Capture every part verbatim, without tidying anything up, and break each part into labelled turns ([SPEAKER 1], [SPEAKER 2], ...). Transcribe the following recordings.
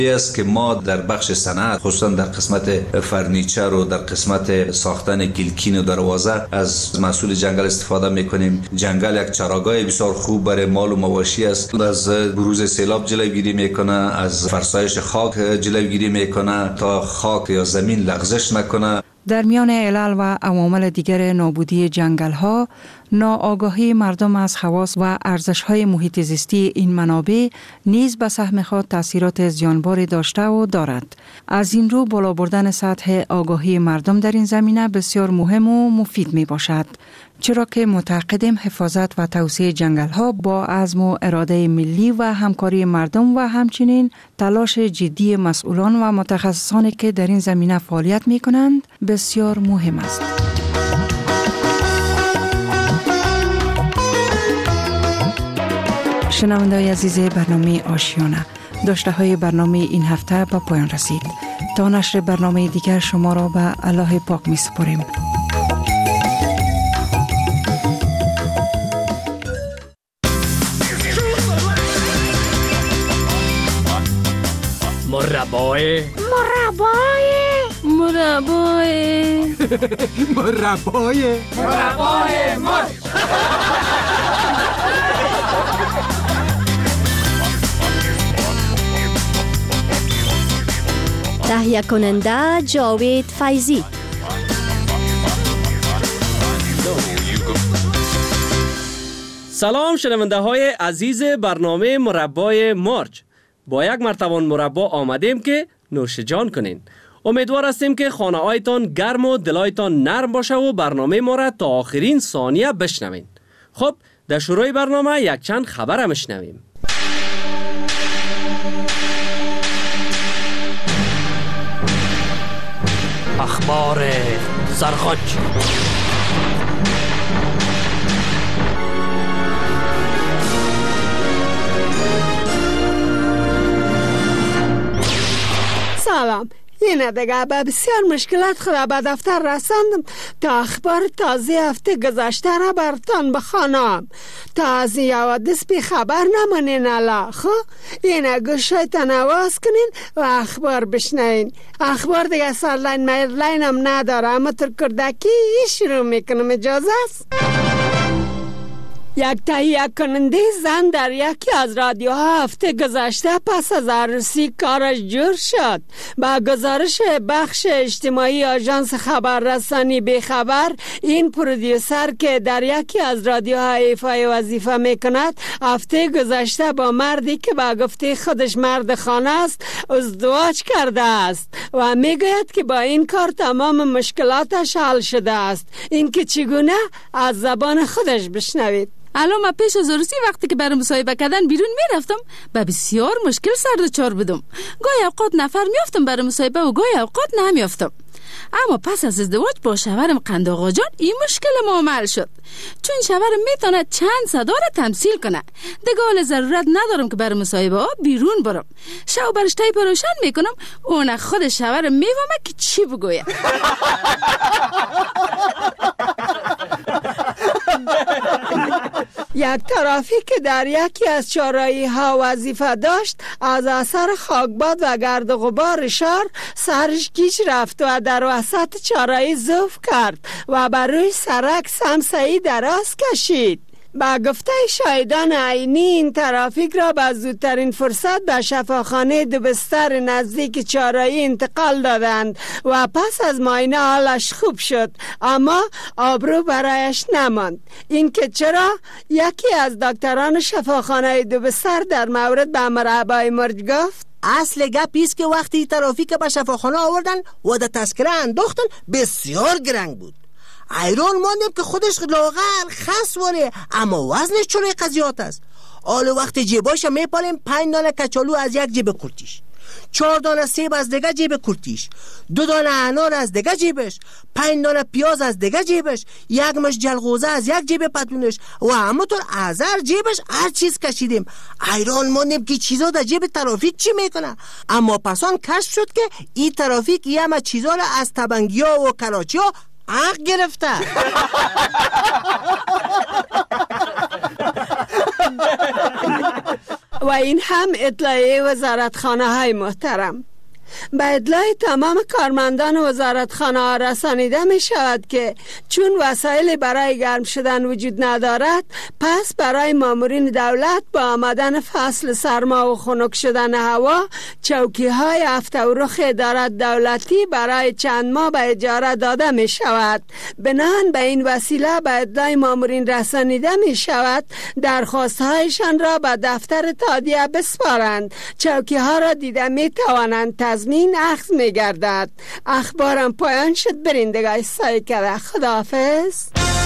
[SPEAKER 1] است که ما در بخش صنعت خصوصا در قسمت فرنیچر و در قسمت ساختن گلکین و دروازه از محصول جنگل استفاده میکنیم. جنگل یک چراگاه بسیار خوب برای مال و مواشی است. از بروز سیلاب جلوگیری میکنه، از فرسایش خاک جلوگیری میکنه تا خاک یا زمین لغزش نکنه.
[SPEAKER 2] در میان علل و عوامل دیگر نابودی جنگل ها، ناآگاهی مردم از خواص و ارزش های محیط زیستی این منابع نیز به سهم خود تاثیرات زیانباری داشته و دارد. از این رو بالا بردن سطح آگاهی مردم در این زمینه بسیار مهم و مفید می باشد، چرا که معتقدیم حفاظت و توسعه جنگل ها با عزم و اراده ملی و همکاری مردم و همچنین تلاش جدی مسئولان و متخصصانی که در این زمینه فعالیت می کنند بسیار مهم است. شنونده‌های عزیز برنامه آشیانه، داشته های برنامه این هفته به پایان رسید. تا نشر برنامه دیگر شما را به الله پاک می سپاریم.
[SPEAKER 3] مربای
[SPEAKER 4] مربای
[SPEAKER 3] مربای
[SPEAKER 4] مربای
[SPEAKER 3] مربای مرچ.
[SPEAKER 5] تهیه کننده جاوید فیضی.
[SPEAKER 6] سلام شنونده های عزیز برنامه مربای مرچ. با یک مرتبه مربا آمدیم که نوش جان کنین. امیدوار هستیم که خانه هایتان گرم و دلایتان نرم باشه و برنامه ما را تا آخرین ثانیه بشنوین. خب در شروع برنامه یک چند خبر میشنویم.
[SPEAKER 3] اخبار سرخوش.
[SPEAKER 4] سلام. اینه دیگه به بسیار مشکلات خود به دفتر رساندم تا اخبار تازه هفته گذشته را برتان بخوانم تا از این حوادث بی خبر نمانین. الا خب اینه گوشایتان آواز کنین و اخبار بشنین. اخبار دیگه سرلاین میرلاین هم نداره، اما تر کردکی شروع میکنم. اجازه است؟ یک تهیه کننده زن در یکی از رادیوها هفته گذشته پس از عروسی کارش جور شد. با گزارش بخش اجتماعی آژانس خبررسانی بیخبر، این پرودیوسر که در یکی از رادیوها ایفای وظیفه میکند هفته گذشته با مردی که با گفته خودش مرد خانه است ازدواج کرده است و میگوید که با این کار تمام مشکلاتش حل شده است. این که چگونه از زبان خودش بشنوید.
[SPEAKER 7] الان من پیش از عروسی وقتی که برای مصاحبه کردن بیرون میرفتم با بسیار مشکل سر دچار بودم. گاهی اوقات نفر میافتم برای مصاحبه و گاهی اوقات نمیافتم. اما پس از ازدواج با شوهرم قند آقا جان این مشکل معامل شد، چون شوهرم میتونه چند صدا را تمثیل کنه. دیگه حال ضرورت ندارم که برای مصاحبه ها بیرون برم. شو برش تایپ روشن میکنم، اون خود شوهرم میفهمه که چی بگویم.
[SPEAKER 4] یک ترافیک که در یکی از چهارراهی ها وظیفه داشت از اثر خاکباد و گرد و غبار شهر سرش گیج رفت و در وسط چهارراهی ضعف کرد و بر روی سرک سمسایی دراز کشید. با گفته شاهدان عینی این ترافیک را به زودترین فرصت به شفاخانه دو بستر نزدیک چهارراهی انتقال دادند و پس از معاینه حالش خوب شد، اما آبرو برایش نماند. این که چرا؟ یکی از دکتران شفاخانه دو بستر در مورد به مرحبای مرج گفت:
[SPEAKER 8] اصل گپ ایست که وقتی ترافیک به شفاخانه آوردن و در تذکره انداختن بسیار گرنگ بود. ایران ماندیم که خودش لاغر خس واره، اما وزنش چون قضیات است. حال وقت جیباش میپالیم پنج دانه کچالو از یک جیب کرتیش، چهار دانه سیب از دیگه جیب کرتیش، دو دانه انار از دیگه جیبش، پنج دانه پیاز از دیگه جیبش، یک مش جلغوزه از یک جیب پتونش و همونطور از هر جیبش هر چیز کشیدیم. ایران ماندیم که چیزا در جیب ترافیک چی میکنه. اما پسان کشف شد که این ترافیک یه همه چیزا را از تبنگیا و کراچیا حق گرفته.
[SPEAKER 4] و این هم اطلاعیه وزارتخانه های محترم. به اطلاع تمام کارمندان وزارتخانه ها رسانیده می شود که چون وسایل برای گرم شدن وجود ندارد، پس برای مامورین دولت با آمدن فصل سرما و خنک شدن هوا، چوکی های هفته و رخ ادارت دولتی برای چند ماه به اجاره داده می شود. بنان به این وسیله به اطلاع مامورین رسانیده می شود درخواست هایشان را به دفتر تادیه بسپارند. چوکی ها را دیده می توانند تضمین اخذ می گردد. اخبارم پایان شد. برندگاه سایه کرده. خداحافظ.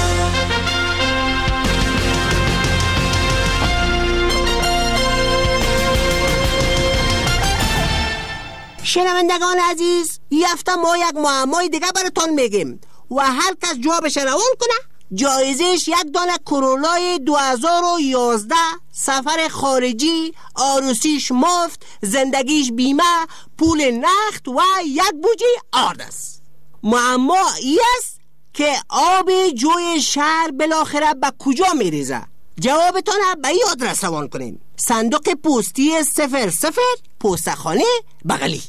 [SPEAKER 8] شنوندگان عزیز، یفته ما یک معمای دیگه براتون میگیم و هر کس جوابش روان کنه جایزش یک دانه کرولای دو هزار و یازده، سفر خارجی، عروسیش مفت، زندگیش بیمه، پول نقد و یک بوجه آرد است. معما ای است که آب جوی شهر بالاخره به کجا میریزه؟ جوابتان به این آدرس روان کنین: صندوق پستی صفر صفر، پستخانه بغلی.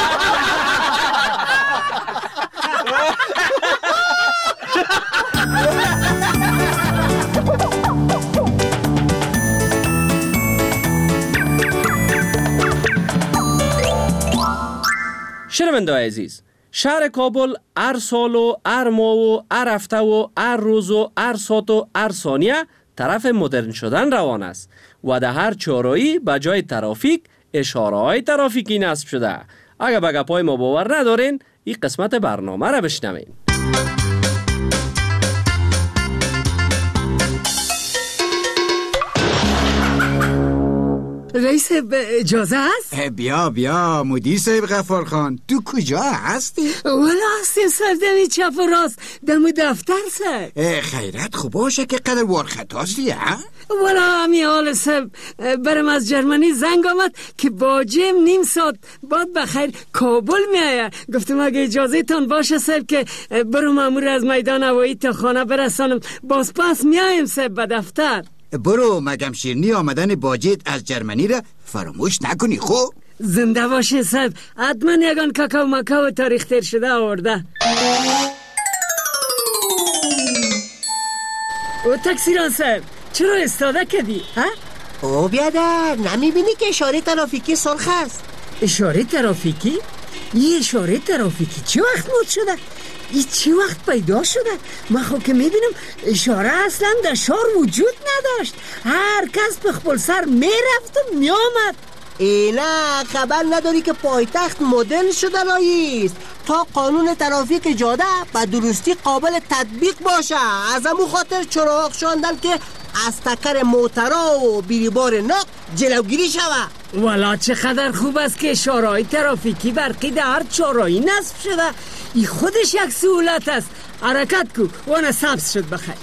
[SPEAKER 6] شنونده‌های عزیز، شهر کابل هر سال و هر ماه و هر هفته و هر روز و هر ساعت و هر ثانیه طرف مدرن شدن روان است و در هر چهارراهی به جای ترافیک اشاره های ترافیکی نصب شده. اگر به گپای ما باور ندارین، این قسمت برنامه را بشنوین.
[SPEAKER 4] رئیس اجازه است؟
[SPEAKER 9] بیا بیا مدیر صاحب غفار خان، تو کجا هستی؟
[SPEAKER 4] والا هستیم سر دمی چپ و راست دم دفتر سر.
[SPEAKER 9] خیرت خوب باشه که قدر وارخط هستی ها؟
[SPEAKER 4] والا همی حال سب برم از جرمنی زنگ آمد که باجم نیم ساعت بعد بخیر کابل می آید. گفتم اگه اجازه تان باشه سب که برو مامور از میدان هوایی تا خانه برسانم، باز پس می آیم سب به دفتر.
[SPEAKER 9] برو مگم شیرنی آمدن باجت از جرمنی را فراموش نکنی. خوب
[SPEAKER 4] زنده باشه سب، حتما یگان کاکاو مکاو تاریخ تیر شده آورده. او تکسیران سب چرا استاده کردی؟ ها؟
[SPEAKER 8] او بیادر نمیبینی که اشاره ترافیکی سرخ است؟
[SPEAKER 4] اشاره ترافیکی؟ این اشاره ترافیکی چه وقت مود شده؟ این چه وقت پیدا شده؟ من خود که میبینم اشاره اصلا در شهر وجود نداشت. هر کس به خپل سر میرفت و میامد.
[SPEAKER 8] اینا خبر نداری که پایتخت مدل شده رئیس تا قانون ترافیک جاده به درستی قابل تطبیق باشه. از همون خاطر چراغ شاندن که از تکر موترا و بیریبار نقل جلوگیری شوه.
[SPEAKER 4] والا چقدر خوب است که اشاره‌های ترافیکی برقی در هر چهارراهی نصب شده. این خودش یک سهولت است. حرکت کو وانا سبز شد بخیر.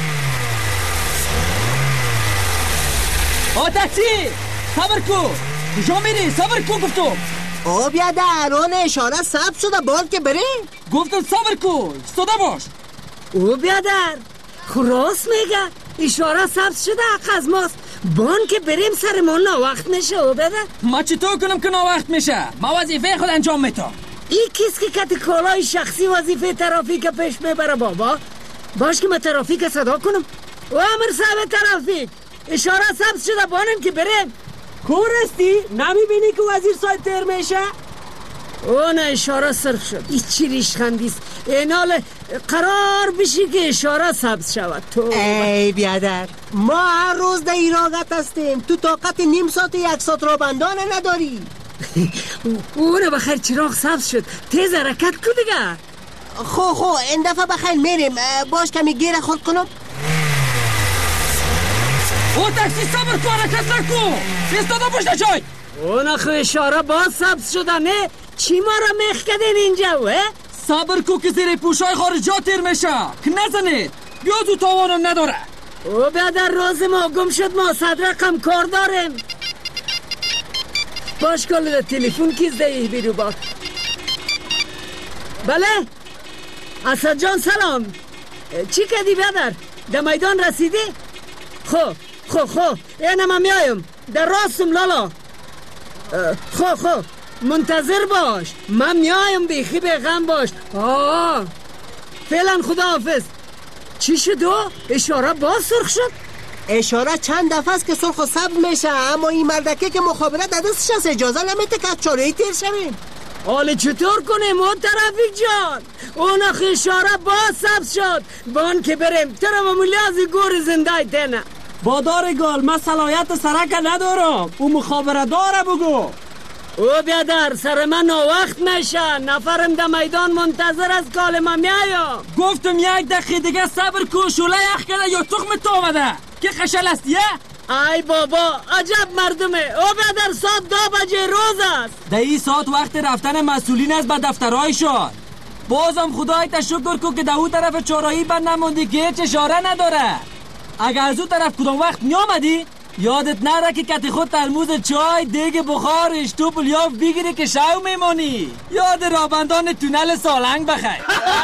[SPEAKER 3] آ تاکسی صبر کو، کجا میری؟ صبر کو گفتم.
[SPEAKER 8] او بیادر آن اشاره سبز شده بال که بره.
[SPEAKER 3] گفتم صبر کو، ایستاده باش.
[SPEAKER 4] او بیادر خراس میگه اشاره سبز شده حق از ماست. بان که بریم سر ما ناوقت میشه. او بیادر
[SPEAKER 3] ما چطور کنم که ناوقت میشه؟ ما وظیفه خود انجام میتم.
[SPEAKER 4] این کس که کت کالای شخصی وظیفه ترافیک پیش میبره بابا. باش که من ترافیک صدا کنم. او امر صاحب ترافیک اشاره سبز شده بانم که بریم.
[SPEAKER 3] کور استی؟ نمیبینی که وزیر صاحب تیر میشه؟
[SPEAKER 4] اون اشاره سرخ شد. این چی ریشخندیست؟ اینال قرار بشی که اشاره سبز شود. تو
[SPEAKER 8] ای بیادر ما هر روز در ایراقت هستیم، تو طاقت نیم ساعت یک ساعت را بندانه نداری.
[SPEAKER 4] اونه بخیر چراغ سبز شد، تیز حرکت کو دیگه.
[SPEAKER 8] خو خو این دفعه بخیر میریم. باش کمی گیر خود کنم.
[SPEAKER 3] او تاکسی صبر کن، حرکت نکن، ایستاده پشت جای.
[SPEAKER 4] اون خو اشاره باز سبز شده. نه چی ما را میخ کردین اینجا؟ وه
[SPEAKER 3] صبر کو که زیر پوشای خارجا تیر میشه که نزنید. بیا تو تاوانم نداره.
[SPEAKER 4] او بیادر روز ما گم شد، ما صد رقم کار داریم. باش کل تلفن کیز دهی بیرو باک. بله اسد جان سلام. چی کردی بیادر؟ در میدان رسیدی؟ خو خو خو اینم هم میایم. در راستم لالا. خو خو منتظر باش، من میایم، بیخی بیغم باش. آه فعلا خداحافظ. چی شد؟ اشاره باز سرخ شد؟
[SPEAKER 8] اشاره چند دفعه است که سرخ و سبز میشه، اما این مردکه که مخابرت در دستش هست اجازه نمیده که از چاره‌ای تیر شویم.
[SPEAKER 4] حالا چطور کنیم اون ترافیک جان؟ اون اخ اشاره باز سبز شد، بان که بریم ترم ملیازی گور زنده تنه.
[SPEAKER 3] بادار گال، من صلاحیت سرک ندارم، او مخابره داره بگو.
[SPEAKER 4] او بیادر سر من وقت میشه، نفرم در میدان منتظر از کال ما میایم.
[SPEAKER 3] گفتم یک دقیقه دیگه صبر کن، شوله یخ کرده یا تخم تو آمده که خشل است یه؟
[SPEAKER 4] ای بابا عجب مردمه. او بیادر ساعت دو بجه روز است.
[SPEAKER 3] در این ساعت وقت رفتن مسئولین از به دفترهای شد. بازم خدای تشکر کن که در اون طرف چارایی بند نموندی که هیچ اشاره نداره. اگر از اون طرف کدام وقت نیامدی یادت نره که کتی خود ترموز چای، دیگ بخار، اشتوپ لیاف بگیری که شو میمونی. یاد رابندان تونل سالنگ بخیر.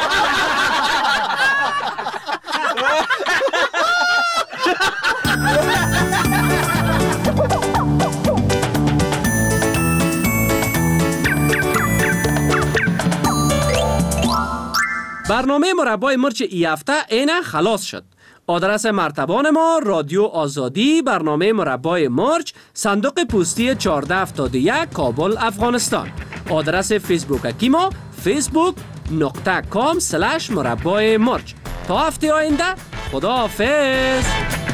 [SPEAKER 6] برنامه مربای مرچ ای هفته اینه خلاص شد. آدرس مرتبان ما رادیو آزادی، برنامه مربای مرچ، صندوق پستی چهارده هفتاد و یک، کابل، افغانستان. آدرس فیسبوک اکی ما فیسبوک نقطه کام سلش مربای مرچ. تا هفته آینده خدا حافظ.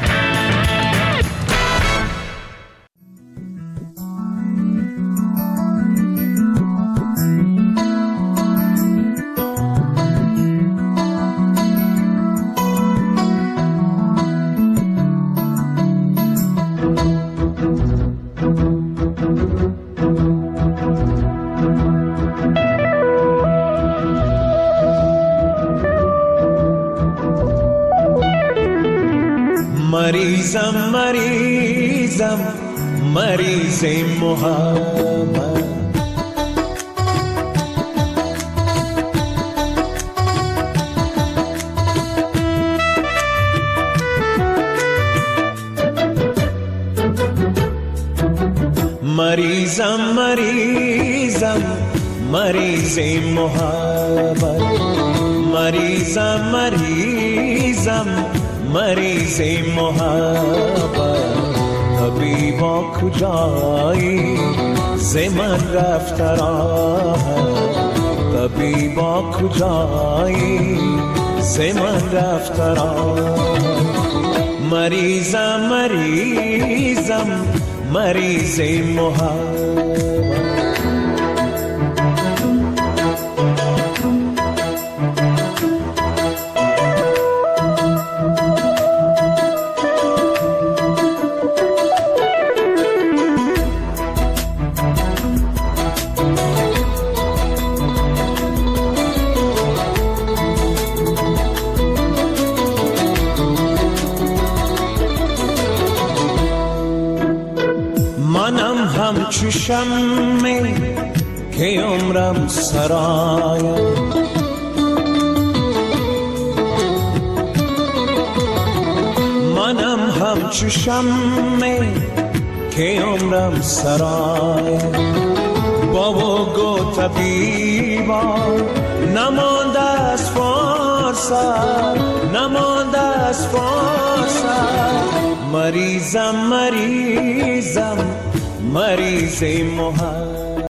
[SPEAKER 10] مریضم مریضم مریض محبت، مریضم مریضم مریض محبت، مریضم مریضم مریض محبت. طبیبا کجایی ز من رفت راحت، طبیبا کجایی ز من رفت راحت. مریضم مریضم مریض محبت. همچو شمع که عمرم سرایم، منم همچو شمع که عمرم سرایم. بابا گو طبیبا نمانده از فرصت، نمانده از فرصت. مریضم مریضم مریض محبت.